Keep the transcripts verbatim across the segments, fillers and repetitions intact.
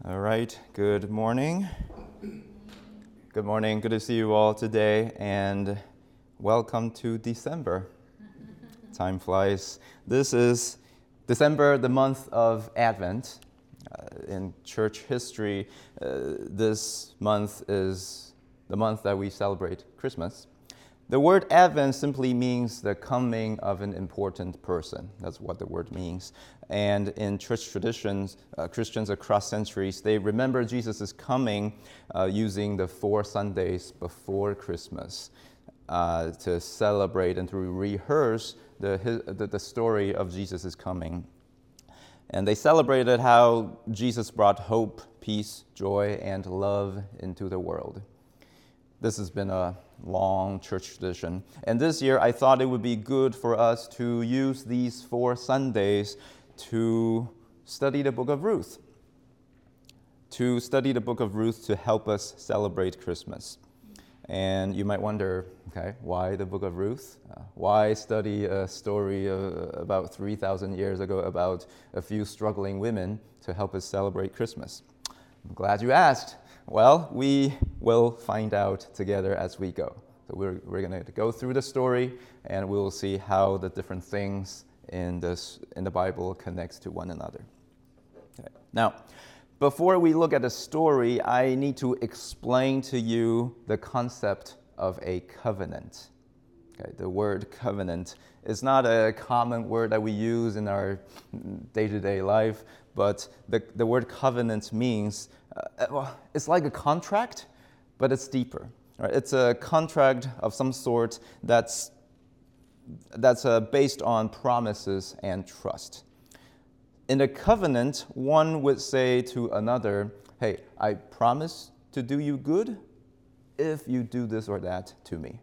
All right, good morning. Good morning, good to see you all today, and welcome to December. Time flies. This is December, the month of Advent. Uh, in church history, uh, this month is the month that we celebrate Christmas. The word Advent simply means the coming of an important person. That's what the word means. And in church traditions, uh, Christians across centuries, they remember Jesus' coming uh, using the four Sundays before Christmas uh, to celebrate and to rehearse the, his, the, the story of Jesus' coming. And they celebrated how Jesus brought hope, peace, joy, and love into the world. This has been a long church tradition. And this year, I thought it would be good for us to use these four Sundays to study the book of Ruth. To study the book of Ruth to help us celebrate Christmas. And you might wonder, okay, why the book of Ruth? Uh, why study a story uh, about three thousand years ago about a few struggling women to help us celebrate Christmas? I'm glad you asked. Well, we will find out together as we go. So we're, we're going to go through the story, and we'll see how the different things in this in the Bible connects to one another. Okay. Now, before we look at the story, I need to explain to you the concept of a covenant. Okay, the word covenant is not a common word that we use in our day-to-day life, but the, the word covenant means, uh, well, it's like a contract, but it's deeper. Right? It's a contract of some sort that's, that's uh, based on promises and trust. In a covenant, one would say to another, hey, I promise to do you good if you do this or that to me.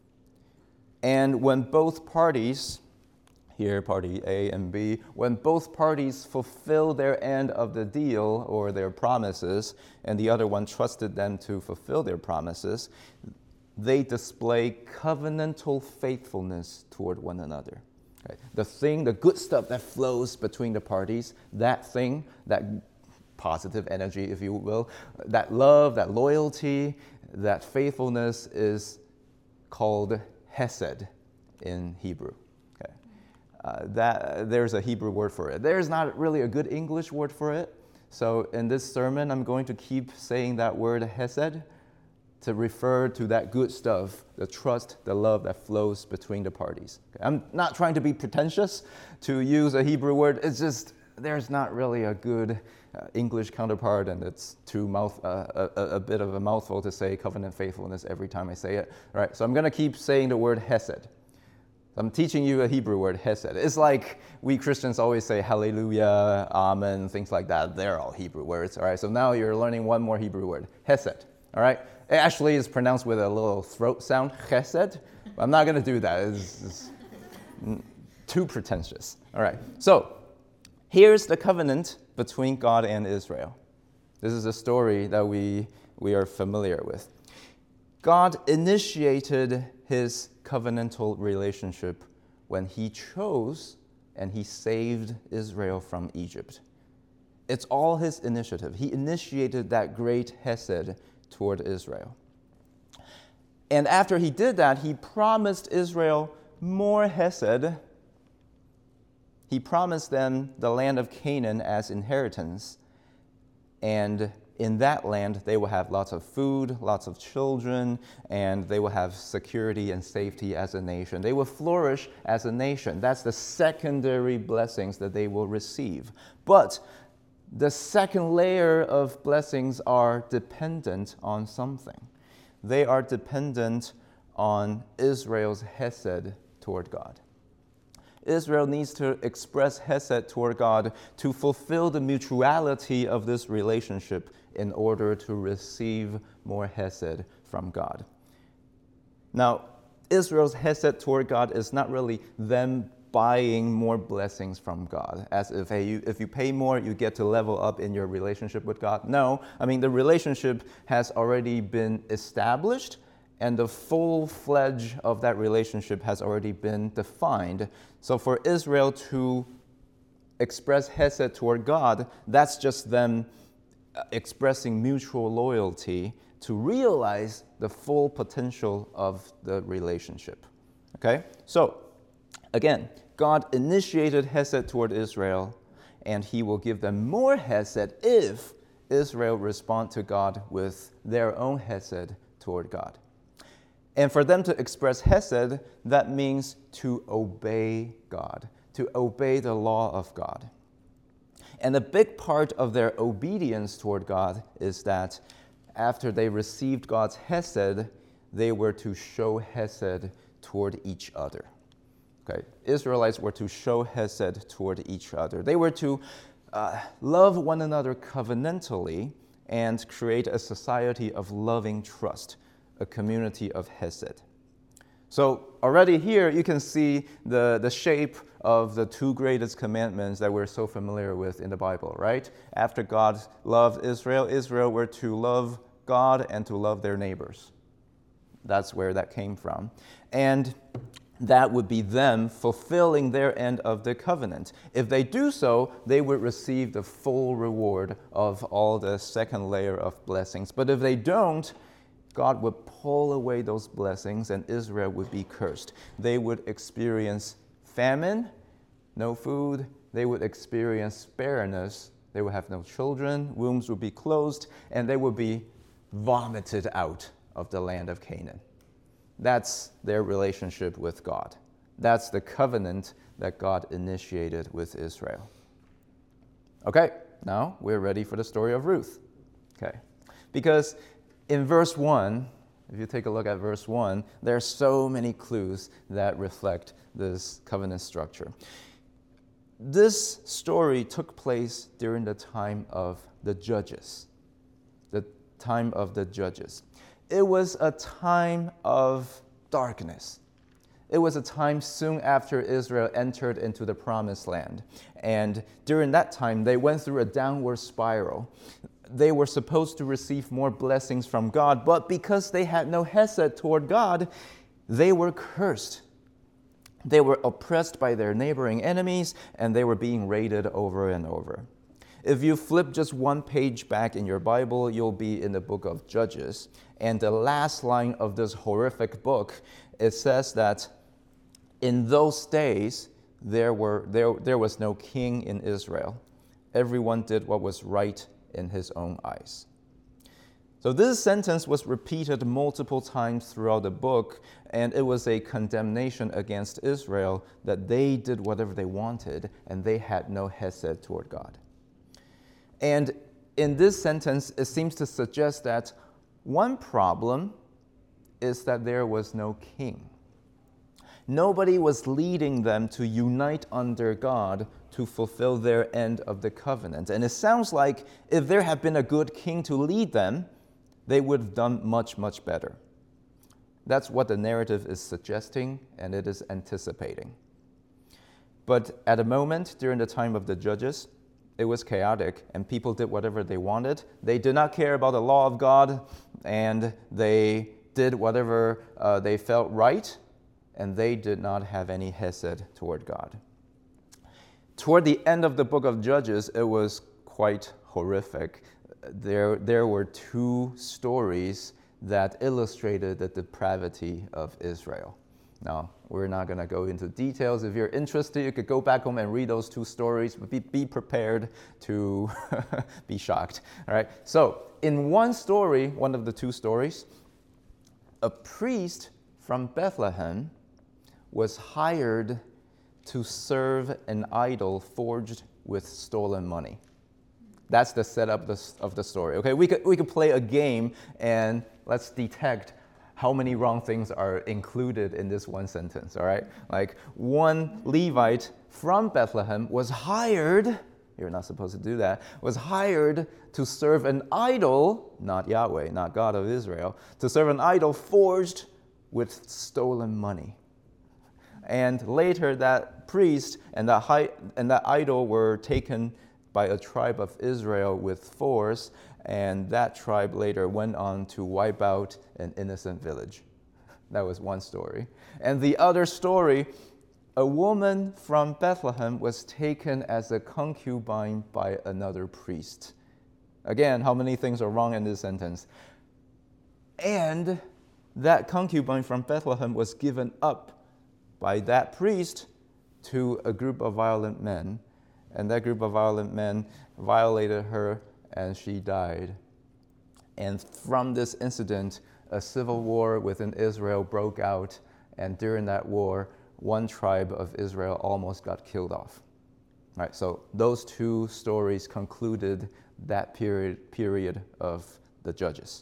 And when both parties, here party A and B, when both parties fulfill their end of the deal or their promises, and the other one trusted them to fulfill their promises, they display covenantal faithfulness toward one another. Okay. The thing, the good stuff that flows between the parties, that thing, that positive energy, if you will, that love, that loyalty, that faithfulness is called Hesed in Hebrew. Okay. Uh, that there's a Hebrew word for it. There's not really a good English word for it. So in this sermon, I'm going to keep saying that word Hesed to refer to that good stuff, the trust, the love that flows between the parties. Okay. I'm not trying to be pretentious to use a Hebrew word. It's just there's not really a good uh, English counterpart, and it's too mouth uh, a, a bit of a mouthful to say covenant faithfulness every time I say it. All right, so I'm going to keep saying the word Hesed. I'm teaching you a Hebrew word, Hesed. It's like we Christians always say hallelujah, amen, things like that. They're all Hebrew words. All right, so now you're learning one more Hebrew word, Hesed. All right, it actually is pronounced with a little throat sound, Chesed. I'm not going to do that. It's, it's too pretentious. All right, so here's the covenant between God and Israel. This is a story that we, we are familiar with. God initiated his covenantal relationship when he chose and he saved Israel from Egypt. It's all his initiative. He initiated that great Hesed toward Israel. And after he did that, he promised Israel more Hesed. He promised them the land of Canaan as inheritance, and in that land they will have lots of food, lots of children, and they will have security and safety as a nation. They will flourish as a nation. That's the secondary blessings that they will receive. But the second layer of blessings are dependent on something. They are dependent on Israel's Hesed toward God. Israel needs to express Hesed toward God to fulfill the mutuality of this relationship in order to receive more Hesed from God. Now, Israel's Hesed toward God is not really them buying more blessings from God, as if, hey, you, if you pay more, you get to level up in your relationship with God. No, I mean, the relationship has already been established, and the full fledge of that relationship has already been defined. So for Israel to express Hesed toward God, that's just them expressing mutual loyalty to realize the full potential of the relationship. Okay? So, again, God initiated Hesed toward Israel, and he will give them more Hesed if Israel respond to God with their own Hesed toward God. And for them to express Hesed, that means to obey God, to obey the law of God. And a big part of their obedience toward God is that after they received God's Hesed, they were to show Hesed toward each other. Okay, Israelites were to show Hesed toward each other. They were to uh, love one another covenantally and create a society of loving trust, a community of Hesed. So already here you can see the, the shape of the two greatest commandments that we're so familiar with in the Bible, right? After God loved Israel, Israel were to love God and to love their neighbors. That's where that came from. And that would be them fulfilling their end of the covenant. If they do so, they would receive the full reward of all the second layer of blessings. But if they don't, God would pull away those blessings and Israel would be cursed. They would experience famine, no food. They would experience barrenness. They would have no children. Wombs would be closed, and they would be vomited out of the land of Canaan. That's their relationship with God. That's the covenant that God initiated with Israel. Okay, now we're ready for the story of Ruth. Okay, because in verse one, if you take a look at verse one, there are so many clues that reflect this covenant structure. This story took place during the time of the judges. The time of the judges. It was a time of darkness. It was a time soon after Israel entered into the promised land. And during that time, they went through a downward spiral. They were supposed to receive more blessings from God, but because they had no hesed toward God, they were cursed. They were oppressed by their neighboring enemies, and they were being raided over and over. If you flip just one page back in your Bible, you'll be in the book of Judges. And the last line of this horrific book, it says that in those days, there were there, there was no king in Israel. Everyone did what was right in his own eyes. So this sentence was repeated multiple times throughout the book, and it was a condemnation against Israel that they did whatever they wanted, and they had no hesed toward God. And in this sentence, it seems to suggest that one problem is that there was no king. Nobody was leading them to unite under God to fulfill their end of the covenant. And it sounds like if there had been a good king to lead them, they would have done much, much better. That's what the narrative is suggesting, and it is anticipating. But at a moment during the time of the judges, it was chaotic, and people did whatever they wanted. They did not care about the law of God, and they did whatever uh, they felt right, and they did not have any hesed toward God. Toward the end of the book of Judges, it was quite horrific. There, there were two stories that illustrated the depravity of Israel. Now, we're not going to go into details. If you're interested, you could go back home and read those two stories, but be, be prepared to be shocked. All right. So, in one story, one of the two stories, a priest from Bethlehem was hired to serve an idol forged with stolen money. That's the setup of the story. Okay, we could we could play a game and let's detect how many wrong things are included in this one sentence. All right, like one Levite from Bethlehem was hired. You're not supposed to do that. Was hired to serve an idol, not Yahweh, not God of Israel, to serve an idol forged with stolen money. And later, that priest and that high, and that idol were taken by a tribe of Israel with force, and that tribe later went on to wipe out an innocent village. That was one story. And the other story, a woman from Bethlehem was taken as a concubine by another priest. Again, how many things are wrong in this sentence? And that concubine from Bethlehem was given up by that priest to a group of violent men. And that group of violent men violated her, and she died. And from this incident, a civil war within Israel broke out. And during that war, one tribe of Israel almost got killed off. Right, so those two stories concluded that period, period of the Judges.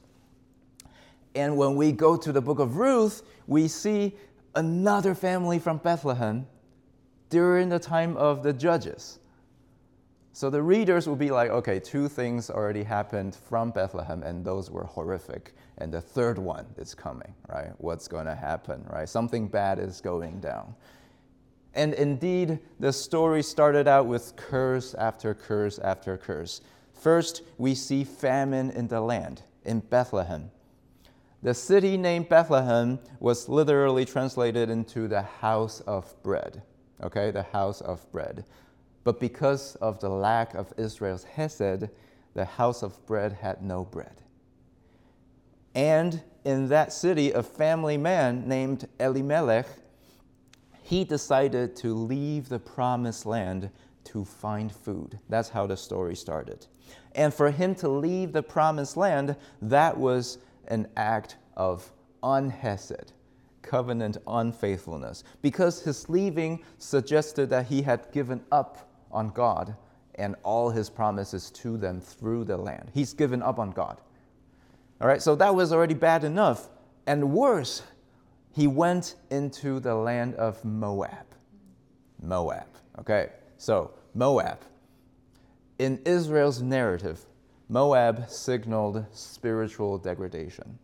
And when we go to the book of Ruth, we see another family from Bethlehem during the time of the Judges. So the readers will be like, okay, two things already happened from Bethlehem, and those were horrific. And the third one is coming, right? What's going to happen, right? Something bad is going down. And indeed, the story started out with curse after curse after curse. First, we see famine in the land, in Bethlehem. The city named Bethlehem was literally translated into the house of bread, okay, the house of bread. But because of the lack of Israel's hesed, the house of bread had no bread. And in that city, a family man named Elimelech, he decided to leave the promised land to find food. That's how the story started. And for him to leave the promised land, that was an act of unhesed, covenant unfaithfulness, because his leaving suggested that he had given up on God and all his promises to them through the land. He's given up on God. All right, so that was already bad enough. And worse, he went into the land of Moab. Moab, okay? So, Moab. In Israel's narrative, Moab signaled spiritual degradation.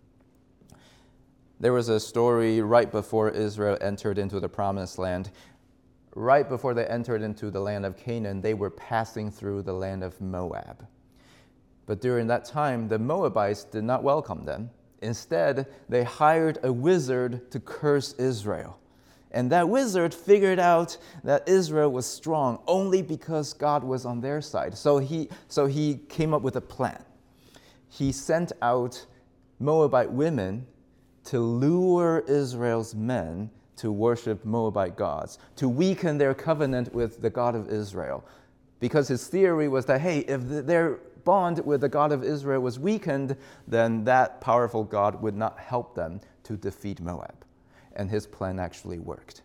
There was a story right before Israel entered into the promised land. Right before they entered into the land of Canaan, they were passing through the land of Moab. But during that time, the Moabites did not welcome them. Instead, they hired a wizard to curse Israel. And that wizard figured out that Israel was strong only because God was on their side. So he, so he came up with a plan. He sent out Moabite women to lure Israel's men to worship Moabite gods, to weaken their covenant with the God of Israel. Because his theory was that, hey, if their bond with the God of Israel was weakened, then that powerful God would not help them to defeat Moab. And his plan actually worked.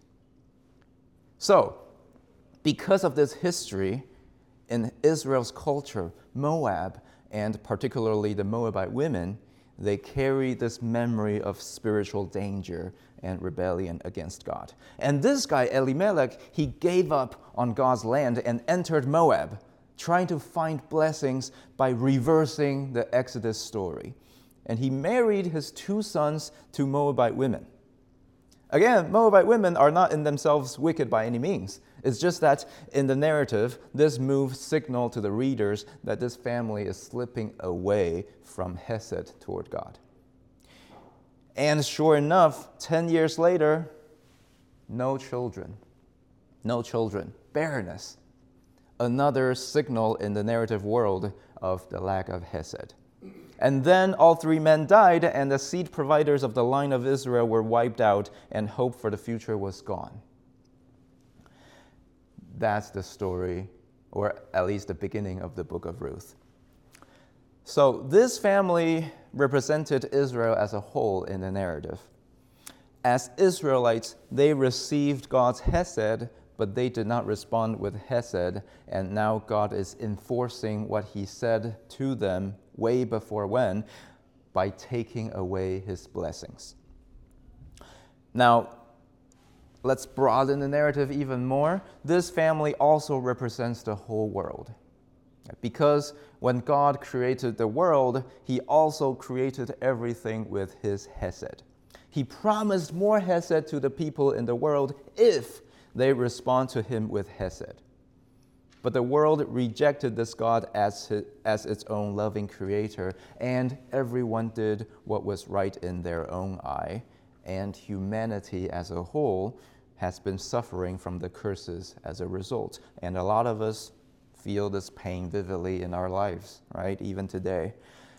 So, because of this history in Israel's culture, Moab, and particularly the Moabite women, they carry this memory of spiritual danger and rebellion against God. And this guy, Elimelech, he gave up on God's land and entered Moab, trying to find blessings by reversing the Exodus story. And he married his two sons to Moabite women. Again, Moabite women are not in themselves wicked by any means. It's just that in the narrative, this move signaled to the readers that this family is slipping away from Hesed toward God. And sure enough, ten years later, no children. No children. Barrenness. Another signal in the narrative world of the lack of Hesed. And then all three men died, and the seed providers of the line of Israel were wiped out, and hope for the future was gone. That's the story, or at least the beginning of the book of Ruth. So this family represented Israel as a whole in the narrative. As Israelites, they received God's Hesed, but they did not respond with Hesed, and now God is enforcing what he said to them way before when, by taking away his blessings. Now, let's broaden the narrative even more. This family also represents the whole world. Because when God created the world, he also created everything with his Hesed. He promised more Hesed to the people in the world if they respond to him with Hesed. But the world rejected this God as, his, as its own loving creator, and everyone did what was right in their own eye, and humanity as a whole has been suffering from the curses as a result. And a lot of us feel this pain vividly in our lives, right? Even today.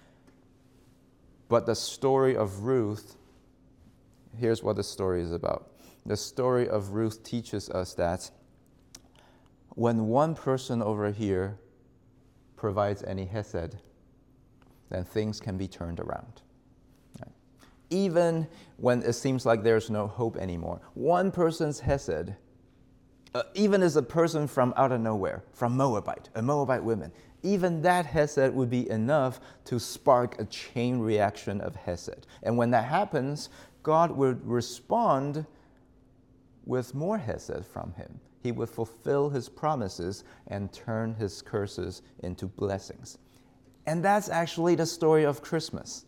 But the story of Ruth, here's what the story is about. The story of Ruth teaches us that when one person over here provides any hesed, then things can be turned around. Right? Even when it seems like there's no hope anymore, one person's hesed, uh, even as a person from out of nowhere, from Moabite, a Moabite woman, even that hesed would be enough to spark a chain reaction of hesed. And when that happens, God would respond with more hesed from him. He would fulfill his promises and turn his curses into blessings. And that's actually the story of Christmas.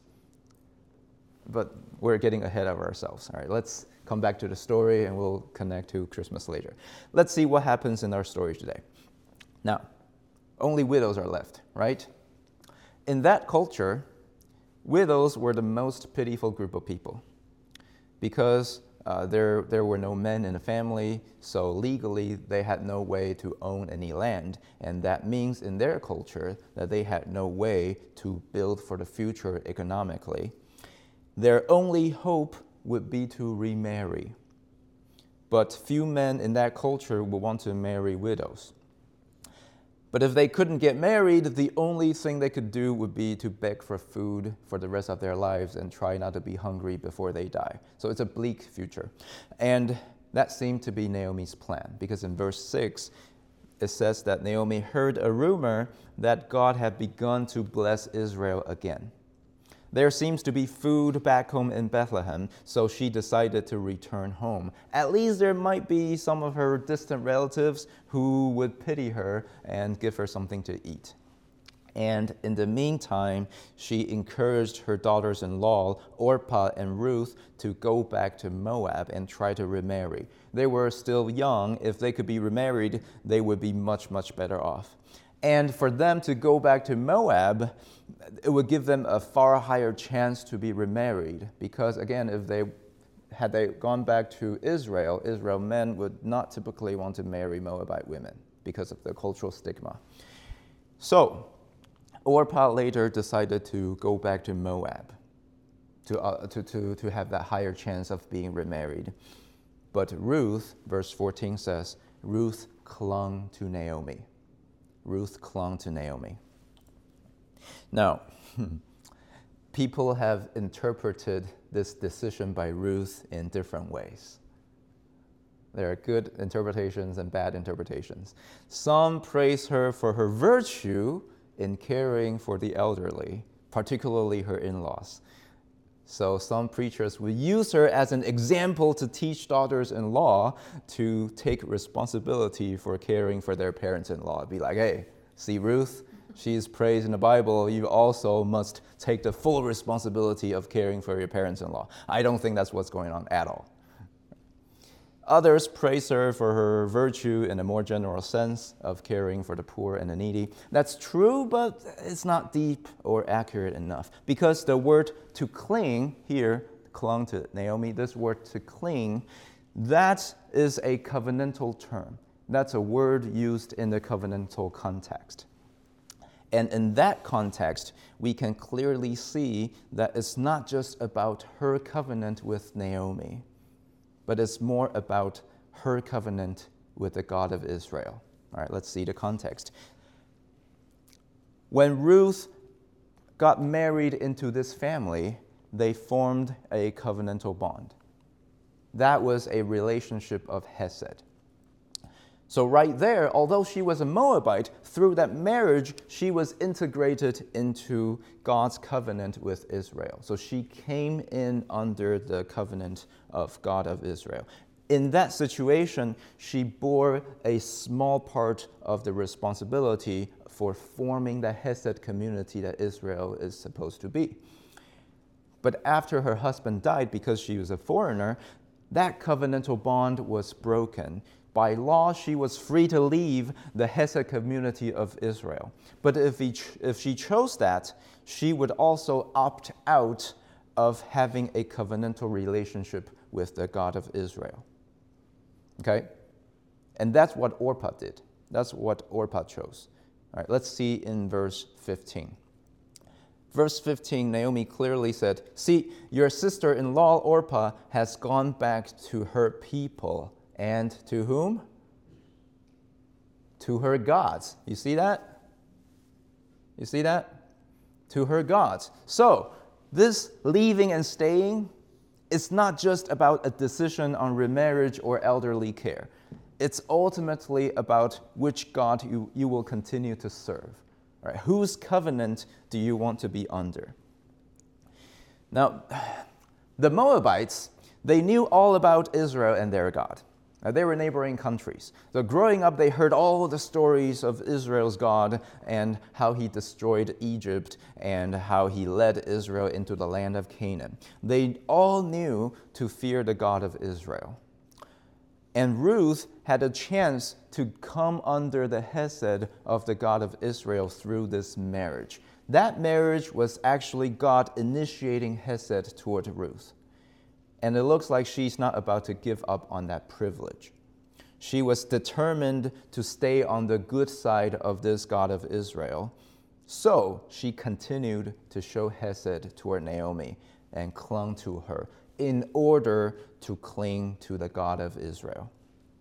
But we're getting ahead of ourselves. All right, let's come back to the story and we'll connect to Christmas later. Let's see what happens in our story today. Now, only widows are left, right? In that culture, widows were the most pitiful group of people because uh, there, there were no men in the family, so legally they had no way to own any land, and that means in their culture that they had no way to build for the future economically. Their only hope would be to remarry, but few men in that culture would want to marry widows. But if they couldn't get married, the only thing they could do would be to beg for food for the rest of their lives and try not to be hungry before they die. So it's a bleak future. And that seemed to be Naomi's plan, because in verse six, it says that Naomi heard a rumor that God had begun to bless Israel again. There seems to be food back home in Bethlehem, so she decided to return home. At least there might be some of her distant relatives who would pity her and give her something to eat. And in the meantime, she encouraged her daughters-in-law, Orpah and Ruth, to go back to Moab and try to remarry. They were still young. If they could be remarried, they would be much, much better off. And for them to go back to Moab, it would give them a far higher chance to be remarried. Because again, if they had they gone back to Israel, Israel men would not typically want to marry Moabite women because of the cultural stigma. So, Orpah later decided to go back to Moab to, uh, to, to, to have that higher chance of being remarried. But Ruth, verse fourteen says, Ruth clung to Naomi. Ruth clung to Naomi. Now, people have interpreted this decision by Ruth in different ways. There are good interpretations and bad interpretations. Some praise her for her virtue in caring for the elderly, particularly her in-laws. So some preachers will use her as an example to teach daughters-in-law to take responsibility for caring for their parents-in-law. Be like, hey, see Ruth? She's praised in the Bible. You also must take the full responsibility of caring for your parents-in-law. I don't think that's what's going on at all. Others praise her for her virtue in a more general sense of caring for the poor and the needy. That's true, but it's not deep or accurate enough. Because the word to cling here, clung to Naomi, this word to cling, that is a covenantal term. That's a word used in the covenantal context. And in that context, we can clearly see that it's not just about her covenant with Naomi, but it's more about her covenant with the God of Israel. All right, let's see the context. When Ruth got married into this family, they formed a covenantal bond. That was a relationship of hesed. So right there, although she was a Moabite, through that marriage, she was integrated into God's covenant with Israel. So she came in under the covenant of God of Israel. In that situation, she bore a small part of the responsibility for forming the Hesed community that Israel is supposed to be. But after her husband died, because she was a foreigner, that covenantal bond was broken. By law, she was free to leave the Hesed community of Israel. But if, he ch- if she chose that, she would also opt out of having a covenantal relationship with the God of Israel. Okay? And that's what Orpah did. That's what Orpah chose. All right, let's see in verse fifteen. Verse fifteen, Naomi clearly said, "See, your sister-in-law Orpah has gone back to her people." And to whom? To her gods. You see that? You see that? To her gods. So, this leaving and staying is not just about a decision on remarriage or elderly care. It's ultimately about which God you, you will continue to serve. Right? Whose covenant do you want to be under? Now, the Moabites, they knew all about Israel and their God. Uh, they were neighboring countries. So growing up, they heard all the stories of Israel's God and how he destroyed Egypt and how he led Israel into the land of Canaan. They all knew to fear the God of Israel. And Ruth had a chance to come under the hesed of the God of Israel through this marriage. That marriage was actually God initiating hesed toward Ruth. And it looks like she's not about to give up on that privilege. She was determined to stay on the good side of this God of Israel. So she continued to show hesed toward Naomi and clung to her in order to cling to the God of Israel.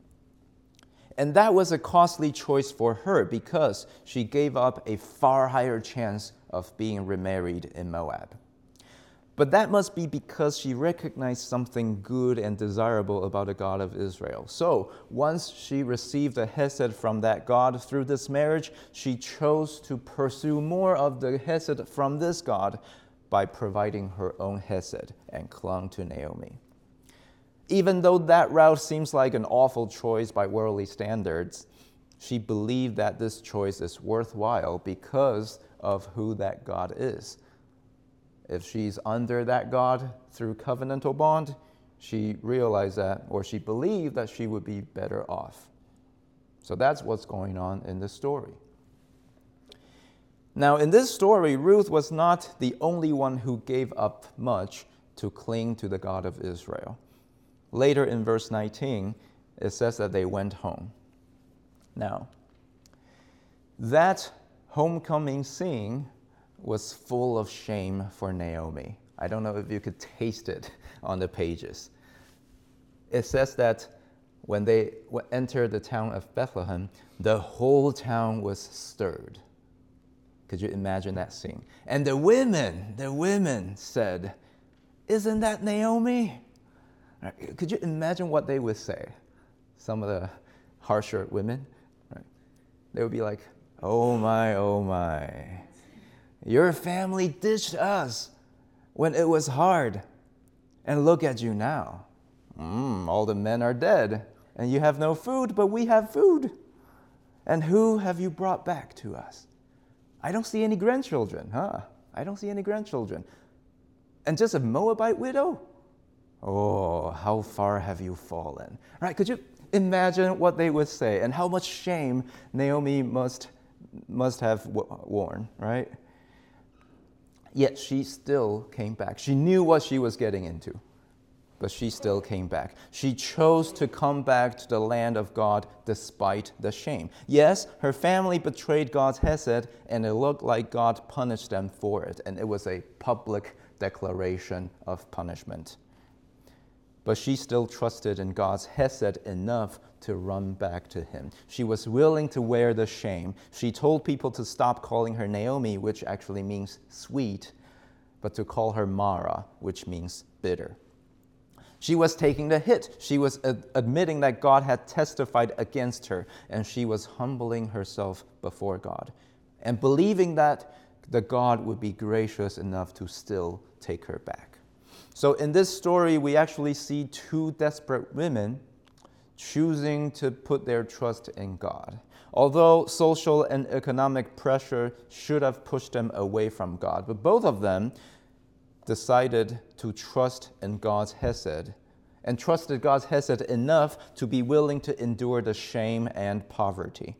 And that was a costly choice for her because she gave up a far higher chance of being remarried in Moab. But that must be because she recognized something good and desirable about the God of Israel. So once she received a hesed from that God through this marriage, she chose to pursue more of the hesed from this God by providing her own hesed and clung to Naomi. Even though that route seems like an awful choice by worldly standards, she believed that this choice is worthwhile because of who that God is. If she's under that God through covenantal bond, she realized that, or she believed that she would be better off. So that's what's going on in this story. Now, in this story, Ruth was not the only one who gave up much to cling to the God of Israel. Later in verse nineteen, it says that they went home. Now, that homecoming scene was full of shame for Naomi. I don't know if you could taste it on the pages. It says that when they entered the town of Bethlehem, the whole town was stirred. Could you imagine that scene? And the women, the women said, "Isn't that Naomi?" Could you imagine what they would say? Some of the harsher women, right? They would be like, "Oh my, oh my. Your family ditched us when it was hard. And look at you now. Mm, all the men are dead, and you have no food, but we have food. And who have you brought back to us? I don't see any grandchildren, huh? I don't see any grandchildren. And just a Moabite widow? Oh, how far have you fallen?" Right? Could you imagine what they would say and how much shame Naomi must, must have worn, right? Yet she still came back. She knew what she was getting into, but she still came back. She chose to come back to the land of God despite the shame. Yes, her family betrayed God's hesed, and it looked like God punished them for it, and it was a public declaration of punishment. But she still trusted in God's hesed enough to run back to him. She was willing to wear the shame. She told people to stop calling her Naomi, which actually means sweet, but to call her Mara, which means bitter. She was taking the hit. She was ad- admitting that God had testified against her, and she was humbling herself before God and believing that the God would be gracious enough to still take her back. So in this story, we actually see two desperate women choosing to put their trust in God. Although social and economic pressure should have pushed them away from God, but both of them decided to trust in God's hesed and trusted God's hesed enough to be willing to endure the shame and poverty.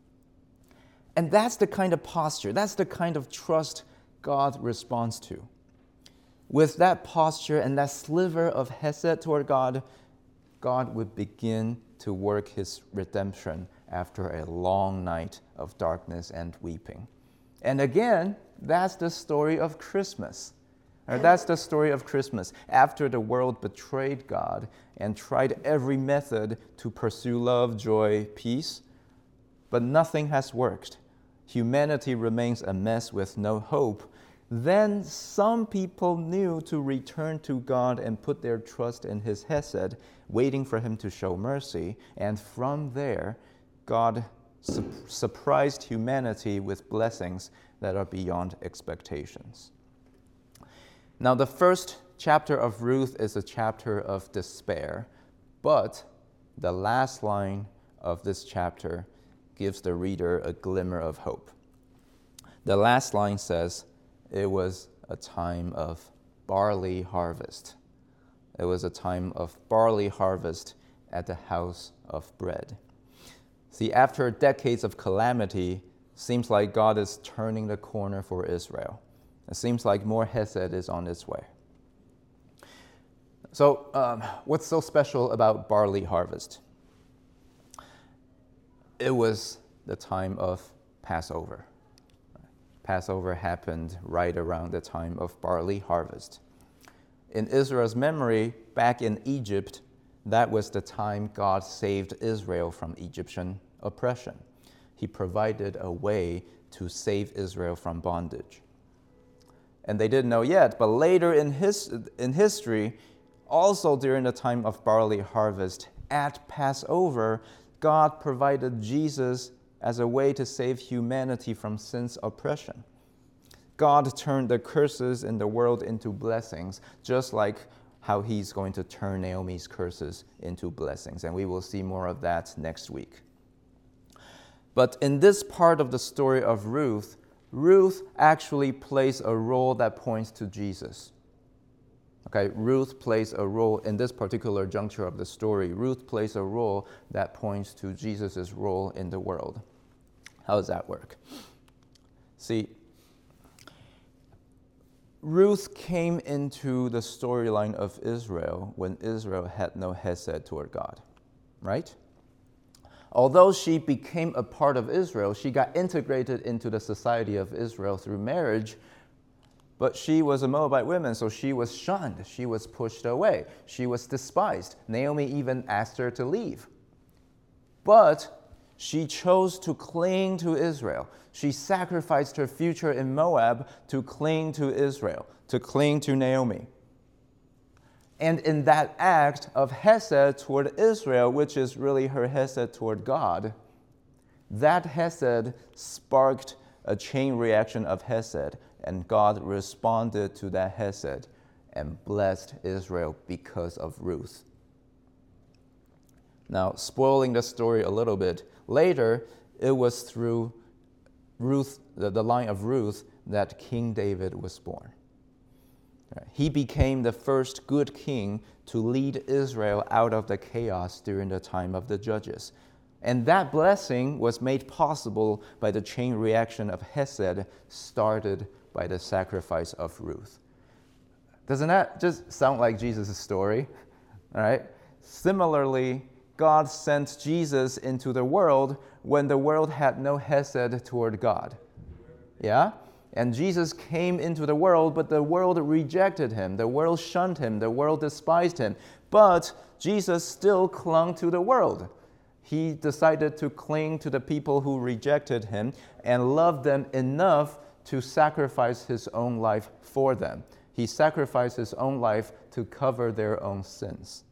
And that's the kind of posture, that's the kind of trust God responds to. With that posture and that sliver of hesed toward God, God would begin to work his redemption after a long night of darkness and weeping. And again, that's the story of Christmas. Or that's the story of Christmas. After the world betrayed God and tried every method to pursue love, joy, peace, but nothing has worked. Humanity remains a mess with no hope. Then some people knew to return to God and put their trust in His Hesed, waiting for Him to show mercy. And from there, God su- surprised humanity with blessings that are beyond expectations. Now, the first chapter of Ruth is a chapter of despair, but the last line of this chapter gives the reader a glimmer of hope. The last line says, it was a time of barley harvest. It was a time of barley harvest at the house of bread. See, after decades of calamity, seems like God is turning the corner for Israel. It seems like more Hesed is on its way. So, um, what's so special about barley harvest? It was the time of Passover. Passover happened right around the time of barley harvest. In Israel's memory, back in Egypt, that was the time God saved Israel from Egyptian oppression. He provided a way to save Israel from bondage. And they didn't know yet, but later in, his, in history, also during the time of barley harvest, at Passover, God provided Jesus as a way to save humanity from sin's oppression. God turned the curses in the world into blessings, just like how He's going to turn Naomi's curses into blessings. And we will see more of that next week. But in this part of the story of Ruth, Ruth actually plays a role that points to Jesus. Okay, Ruth plays a role in this particular juncture of the story. Ruth plays a role that points to Jesus' role in the world. How does that work? See, Ruth came into the storyline of Israel when Israel had no hesed toward God, right? Although she became a part of Israel, she got integrated into the society of Israel through marriage, but she was a Moabite woman, so she was shunned. She was pushed away. She was despised. Naomi even asked her to leave. But she chose to cling to Israel. She sacrificed her future in Moab to cling to Israel, to cling to Naomi. And in that act of hesed toward Israel, which is really her hesed toward God, that hesed sparked a chain reaction of hesed, and God responded to that hesed and blessed Israel because of Ruth. Now, spoiling the story a little bit, later it was through Ruth, the, the line of Ruth, that King David was born. He became the first good king to lead Israel out of the chaos during the time of the judges. And that blessing was made possible by the chain reaction of hesed started by the sacrifice of Ruth. Doesn't that just sound like Jesus' story? All right. Similarly, God sent Jesus into the world when the world had no hesed toward God. Yeah? And Jesus came into the world, but the world rejected him. The world shunned him. The world despised him. But Jesus still clung to the world. He decided to cling to the people who rejected him and loved them enough to sacrifice his own life for them. He sacrificed his own life to cover their own sins.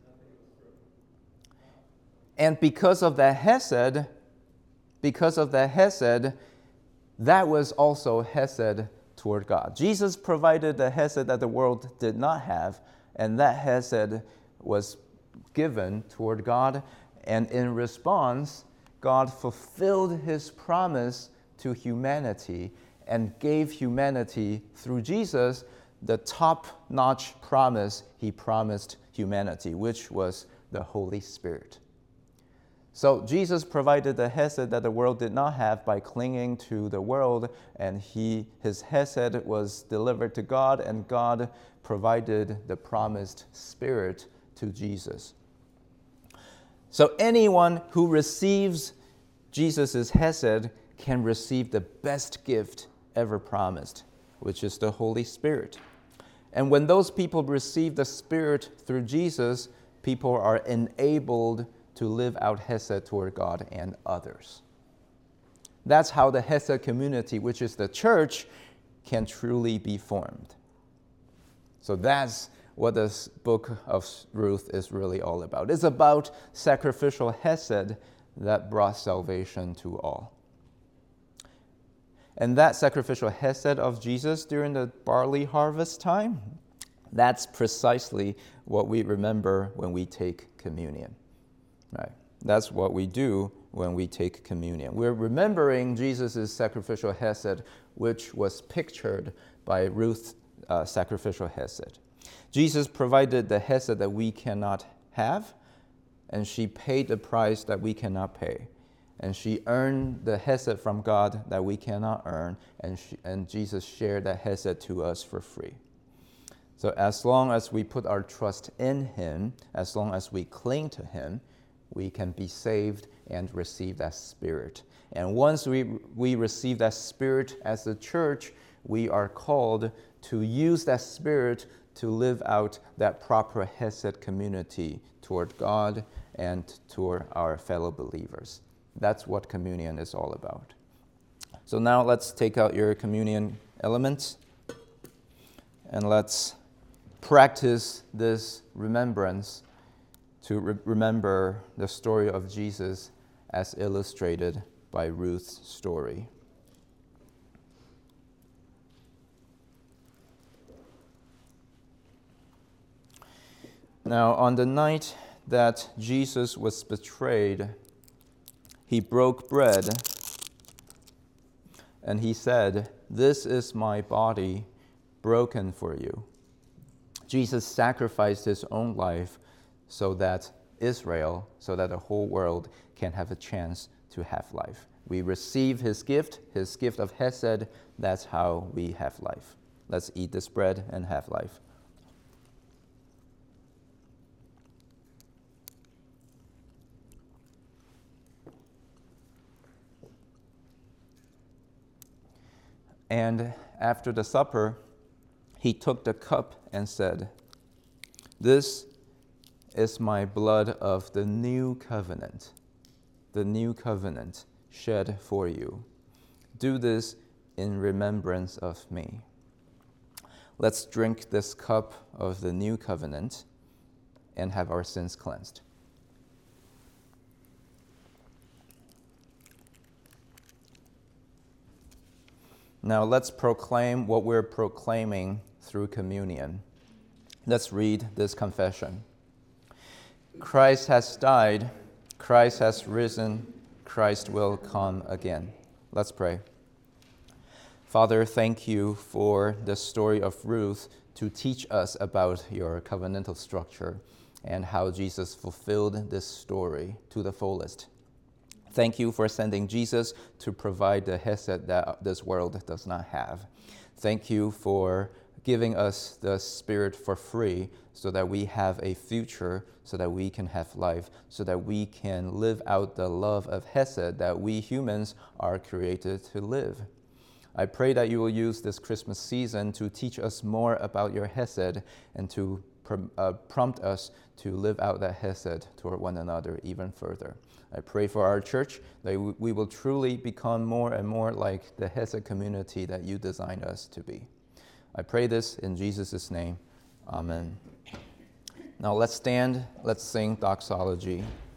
And because of that hesed, because of that hesed, that was also hesed toward God. Jesus provided the hesed that the world did not have, and that hesed was given toward God. And in response, God fulfilled his promise to humanity and gave humanity through Jesus the top-notch promise he promised humanity, which was the Holy Spirit. So Jesus provided the hesed that the world did not have by clinging to the world, and he, his hesed was delivered to God, and God provided the promised Spirit to Jesus. So anyone who receives Jesus' hesed can receive the best gift ever promised, which is the Holy Spirit. And when those people receive the Spirit through Jesus, people are enabled to live out Hesed toward God and others. That's how the Hesed community, which is the church, can truly be formed. So that's what this book of Ruth is really all about. It's about sacrificial Hesed that brought salvation to all. And that sacrificial Hesed of Jesus during the barley harvest time, that's precisely what we remember when we take communion. Right? That's what we do when we take communion. We're remembering Jesus' sacrificial Hesed, which was pictured by Ruth's uh, sacrificial Hesed. Jesus provided the Hesed that we cannot have, and she paid the price that we cannot pay. And she earned the Hesed from God that we cannot earn, and, she, and Jesus shared that Hesed to us for free. So as long as we put our trust in Him, as long as we cling to Him, we can be saved and receive that Spirit. And once we, we receive that Spirit as a church, we are called to use that Spirit to live out that proper Hesed community toward God and toward our fellow believers. That's what communion is all about. So now let's take out your communion elements and let's practice this remembrance to re- remember the story of Jesus as illustrated by Ruth's story. Now, on the night that Jesus was betrayed, He broke bread and He said, "This is my body broken for you." Jesus sacrificed His own life so that Israel, so that the whole world can have a chance to have life. We receive His gift, His gift of Hesed. That's how we have life. Let's eat this bread and have life. And after the supper, He took the cup and said, "This is my blood of the new covenant, the new covenant shed for you. Do this in remembrance of me." Let's drink this cup of the new covenant and have our sins cleansed. Now let's proclaim what we're proclaiming through communion. Let's read this confession. Christ has died, Christ has risen, Christ will come again. Let's pray. Father, thank you for the story of Ruth to teach us about your covenantal structure and how Jesus fulfilled this story to the fullest. Thank you for sending Jesus to provide the Hesed that this world does not have. Thank you for giving us the Spirit for free so that we have a future, so that we can have life, so that we can live out the love of Hesed that we humans are created to live. I pray that you will use this Christmas season to teach us more about your Hesed and to uh, prompt us to live out that Hesed toward one another even further. I pray for our church that we will truly become more and more like the Hesed community that you designed us to be. I pray this in Jesus' name. Amen. Now let's stand, let's sing doxology.